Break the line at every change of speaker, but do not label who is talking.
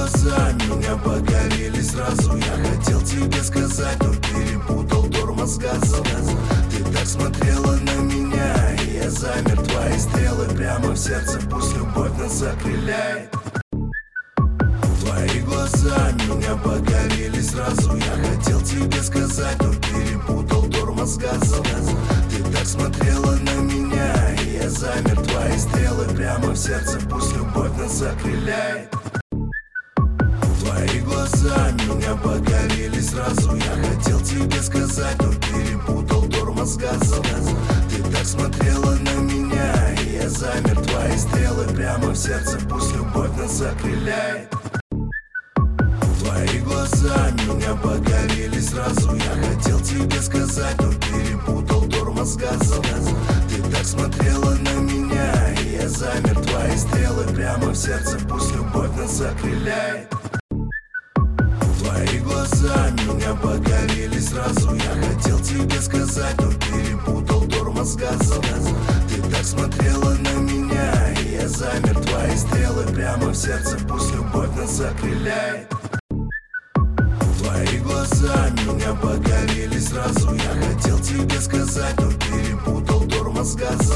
глаза меня покорили сразу. Я хотел тебе сказать, но перепутал тормоз газом. Ты так смотрела на меня, и я замер. Твои стрелы прямо в сердце, пусть любовь нас окрыляет. Твои глаза меня покорили сразу. Я хотел тебе сказать, но перепутал тормоз газом. Ты так смотрела на меня, и я замер. Твои стрелы прямо в сердце, пусть любовь нас окрыляет. Твои глаза меня покорили сразу. Я хотел тебе сказать, но перепутал тормоз газом. Ты так смотрела на меня, и я замер. Твои стрелы прямо в сердце, пусть любовь нас окрыляет. Твои глаза меня покорили сразу. Я хотел тебе сказать, но перепутал тормоз газом. Ты так смотрела на меня, и я замер. Твои стрелы прямо в сердце, пусть любовь нас окрыляет. Твои глаза меня покорили сразу. Я хотел тебе сказать, но перепутал тормоз газом. Ты так смотрела на меня, и я замер. Твои стрелы прямо в сердце, пусть любовь нас окрыляет. Твои глаза меня покорили сразу. Я хотел тебе сказать, но перепутал тормоз газом.